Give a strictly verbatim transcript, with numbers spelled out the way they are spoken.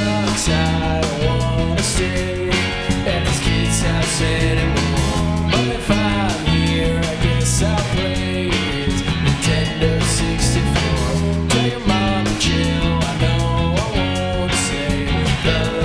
sucks, I don't wanna stay at this kid's house anymore. But if I'm here, I guess I'll play his Nintendo sixty-four. Tell your mom to chill, I know I won't say the